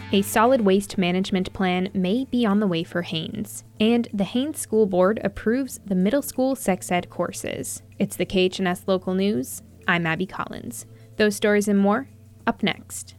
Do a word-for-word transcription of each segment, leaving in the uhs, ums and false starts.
A solid waste management plan may be on the way for Haines, and the Haines School Board approves the middle school sex ed courses. It's the K H N S Local News. I'm Abby Collins. Those stories and more, up next.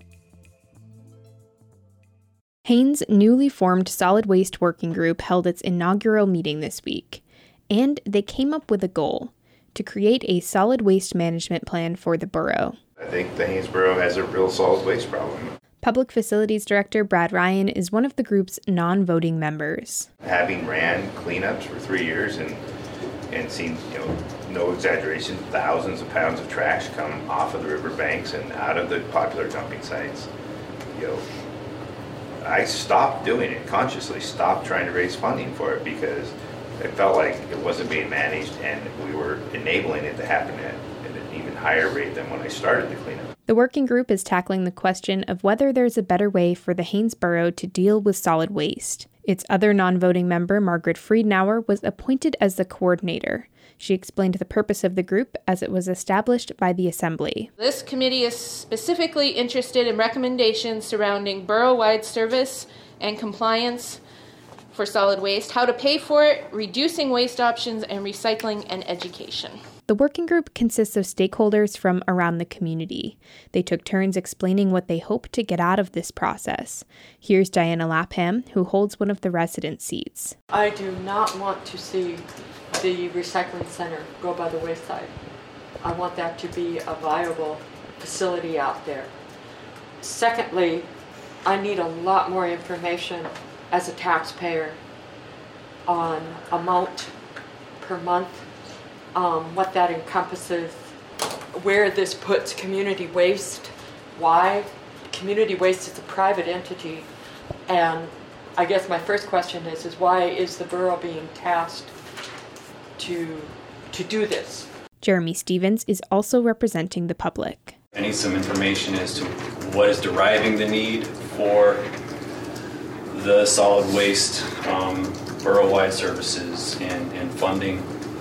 Haines' newly formed solid waste working group held its inaugural meeting this week, and they came up with a goal to create a solid waste management plan for the borough. I think the Haines Borough has a real solid waste problem. Public Facilities Director Brad Ryan is one of the group's non-voting members. Having ran cleanups for three years and and seen, you know, no exaggeration, thousands of pounds of trash come off of the riverbanks and out of the popular dumping sites, you know, I stopped doing it, consciously stopped trying to raise funding for it because it felt like it wasn't being managed and we were enabling it to happen at, at an even higher rate than when I started the cleanup. The working group is tackling the question of whether there's a better way for the Haines Borough to deal with solid waste. Its other non-voting member, Margaret Friedenauer, was appointed as the coordinator. She explained the purpose of the group as it was established by the Assembly. This committee is specifically interested in recommendations surrounding borough-wide service and compliance for solid waste, how to pay for it, reducing waste options, and recycling and education. The working group consists of stakeholders from around the community. They took turns explaining what they hope to get out of this process. Here's Diana Lapham, who holds one of the resident seats. I do not want to see the recycling center go by the wayside. I want that to be a viable facility out there. Secondly, I need a lot more information as a taxpayer on amount per month, um, what that encompasses, where this puts community waste, why. Community waste is a private entity, and I guess my first question is, is why is the borough being tasked to to do this? Jeremy Stevens is also representing the public. I need some information as to what is deriving the need for the solid waste um, borough-wide services and, and funding.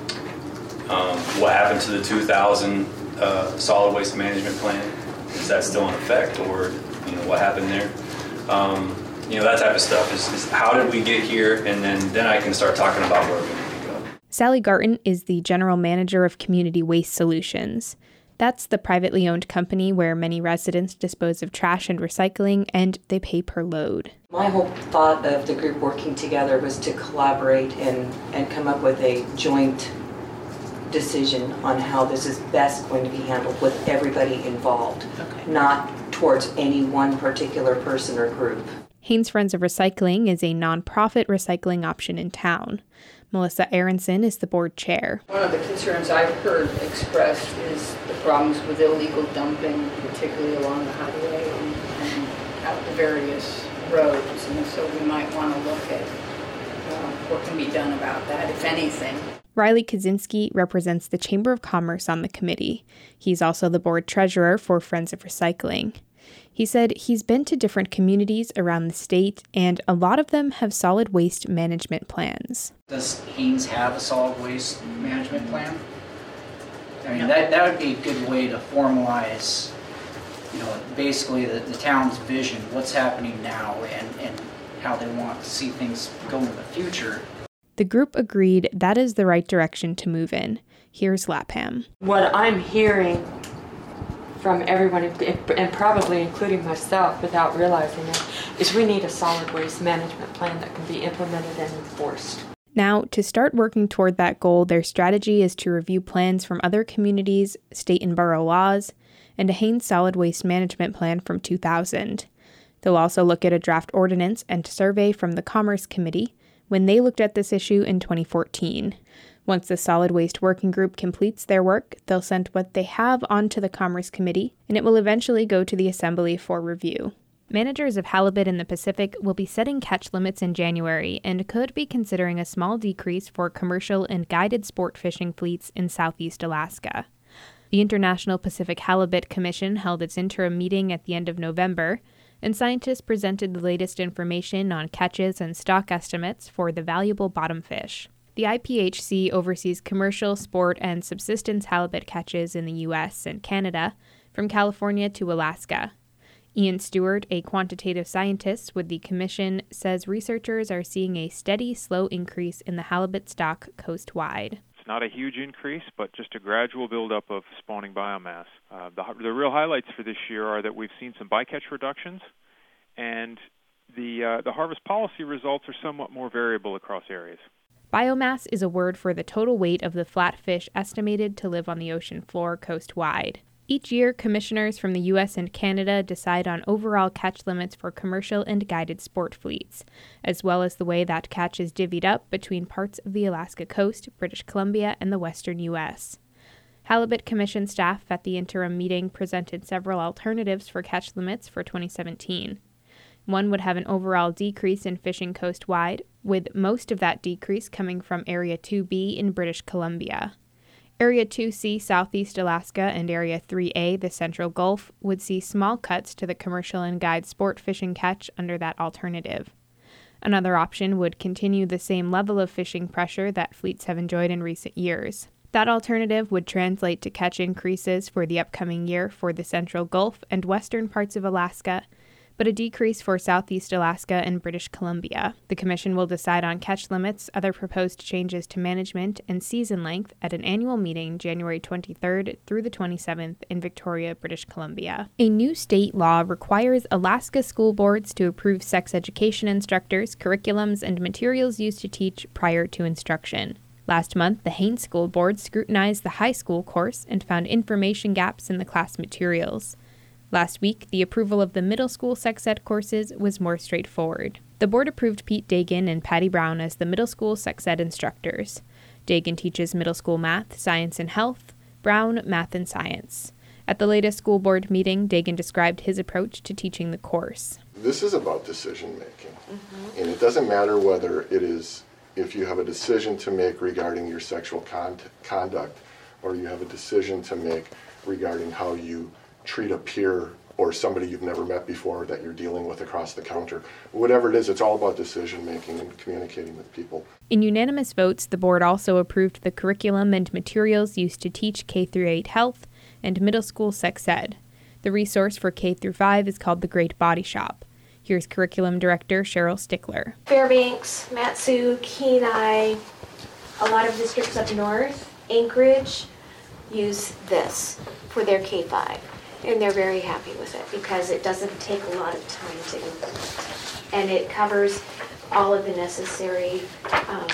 Um, what happened to the two thousand uh, solid waste management plan? Is that still in effect, or you know what happened there? Um, you know that type of stuff. Is, is how did we get here, and then then I can start talking about where we're going to go. Sally Garton is the general manager of Community Waste Solutions. That's the privately owned company where many residents dispose of trash and recycling, and they pay per load. My whole thought of the group working together was to collaborate and, and come up with a joint decision on how this is best going to be handled with everybody involved, okay. Not towards any one particular person or group. Haines Friends of Recycling is a nonprofit recycling option in town. Melissa Aronson is the board chair. One of the concerns I've heard expressed is the problems with illegal dumping, particularly along the highway and, and out the various roads. And so we might want to look at uh, what can be done about that, if anything. Riley Kaczynski represents the Chamber of Commerce on the committee. He's also the board treasurer for Friends of Recycling. He said he's been to different communities around the state, and a lot of them have solid waste management plans. Does Haines have a solid waste management plan? I mean, that, that would be a good way to formalize, you know, basically the, the town's vision, what's happening now, and, and how they want to see things go in the future. The group agreed that is the right direction to move in. Here's Lapham. What I'm hearing from everyone, and probably including myself without realizing it, is we need a solid waste management plan that can be implemented and enforced. Now, to start working toward that goal, their strategy is to review plans from other communities, state and borough laws, and a Haines solid waste management plan from two thousand. They'll also look at a draft ordinance and survey from the Commerce Committee when they looked at this issue in twenty fourteen. Once the Solid Waste Working Group completes their work, they'll send what they have onto the Commerce Committee, and it will eventually go to the Assembly for review. Managers of halibut in the Pacific will be setting catch limits in January and could be considering a small decrease for commercial and guided sport fishing fleets in southeast Alaska. The International Pacific Halibut Commission held its interim meeting at the end of November, and scientists presented the latest information on catches and stock estimates for the valuable bottom fish. The I P H C oversees commercial, sport, and subsistence halibut catches in the U S and Canada, from California to Alaska. Ian Stewart, a quantitative scientist with the commission, says researchers are seeing a steady, slow increase in the halibut stock coast-wide. It's not a huge increase, but just a gradual buildup of spawning biomass. Uh, the, the real highlights for this year are that we've seen some bycatch reductions, and the uh, the harvest policy results are somewhat more variable across areas. Biomass is a word for the total weight of the flatfish estimated to live on the ocean floor coast-wide. Each year, commissioners from the U S and Canada decide on overall catch limits for commercial and guided sport fleets, as well as the way that catch is divvied up between parts of the Alaska coast, British Columbia, and the western U S. Halibut Commission staff at the interim meeting presented several alternatives for catch limits for twenty seventeen. One would have an overall decrease in fishing coast-wide, with most of that decrease coming from Area two B in British Columbia. Area two C, Southeast Alaska, and Area three A, the Central Gulf, would see small cuts to the commercial and guide sport fishing catch under that alternative. Another option would continue the same level of fishing pressure that fleets have enjoyed in recent years. That alternative would translate to catch increases for the upcoming year for the Central Gulf and western parts of Alaska, but a decrease for Southeast Alaska and British Columbia. The Commission will decide on catch limits, other proposed changes to management, and season length at an annual meeting January twenty-third through the twenty-seventh in Victoria, British Columbia. A new state law requires Alaska school boards to approve sex education instructors, curriculums, and materials used to teach prior to instruction. Last month, the Haines School Board scrutinized the high school course and found information gaps in the class materials. Last week, the approval of the middle school sex ed courses was more straightforward. The board approved Pete Dagan and Patty Brown as the middle school sex ed instructors. Dagan teaches middle school math, science, and health, Brown math and science. At the latest school board meeting, Dagan described his approach to teaching the course. This is about decision making, mm-hmm. and it doesn't matter whether it is if you have a decision to make regarding your sexual con- conduct or you have a decision to make regarding how you treat a peer or somebody you've never met before that you're dealing with across the counter. Whatever it is, it's all about decision making and communicating with people. In unanimous votes, the board also approved the curriculum and materials used to teach K through eight health and middle school sex ed. The resource for K through five is called the Great Body Shop. Here's curriculum director Cheryl Stickler. Fairbanks, Mat-Su, Kenai, a lot of districts up north, Anchorage, use this for their K five. And they're very happy with it because it doesn't take a lot of time to implement. And it covers all of the necessary um,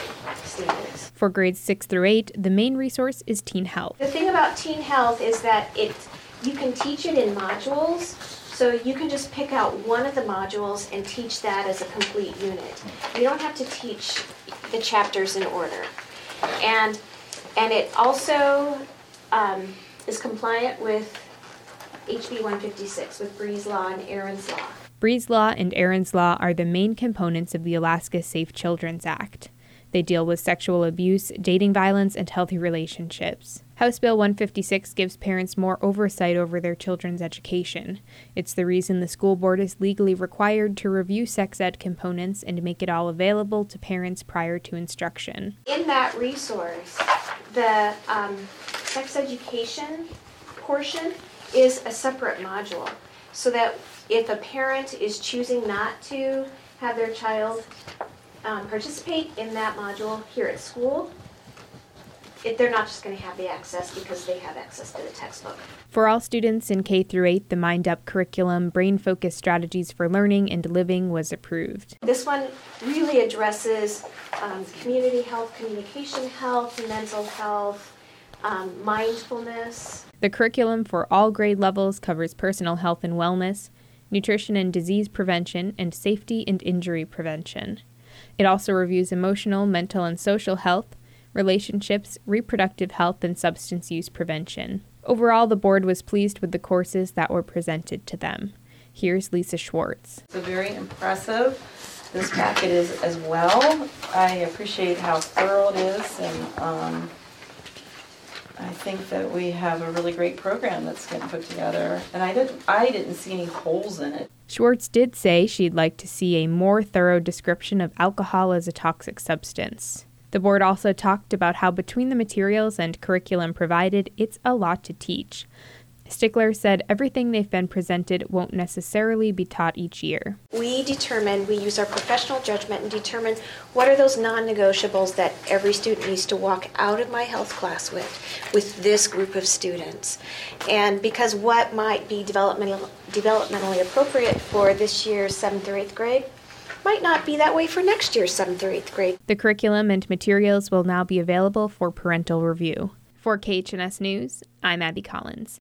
standards. For grades six through eight, the main resource is Teen Health. The thing about Teen Health is that it you can teach it in modules. So you can just pick out one of the modules and teach that as a complete unit. You don't have to teach the chapters in order. And, and it also um, is compliant with H B one fifty-six with Breeze Law and Aaron's Law. Breeze Law and Aaron's Law are the main components of the Alaska Safe Children's Act. They deal with sexual abuse, dating violence, and healthy relationships. House Bill one fifty-six gives parents more oversight over their children's education. It's the reason the school board is legally required to review sex ed components and make it all available to parents prior to instruction. In that resource, the um, sex education portion is a separate module, so that if a parent is choosing not to have their child um, participate in that module here at school, it, they're not just going to have the access because they have access to the textbook. For all students in K through eight, the Mind Up curriculum, Brain-Focused Strategies for Learning and Living, was approved. This one really addresses um, community health, communication health, mental health, um, mindfulness. The curriculum for all grade levels covers personal health and wellness, nutrition and disease prevention, and safety and injury prevention. It also reviews emotional, mental, and social health, relationships, reproductive health, and substance use prevention. Overall, the board was pleased with the courses that were presented to them. Here's Lisa Schwartz. So very impressive. This packet is as well. I appreciate how thorough it is, and um, I think that we have a really great program that's getting put together, and I didn't I didn't see any holes in it. Schwartz did say she'd like to see a more thorough description of alcohol as a toxic substance. The board also talked about how between the materials and curriculum provided, it's a lot to teach. Stickler said everything they've been presented won't necessarily be taught each year. We determine, we use our professional judgment and determine what are those non-negotiables that every student needs to walk out of my health class with, with this group of students. And because what might be developmental, developmentally appropriate for this year's seventh or eighth grade might not be that way for next year's seventh or eighth grade. The curriculum and materials will now be available for parental review. For K H N S News, I'm Abby Collins.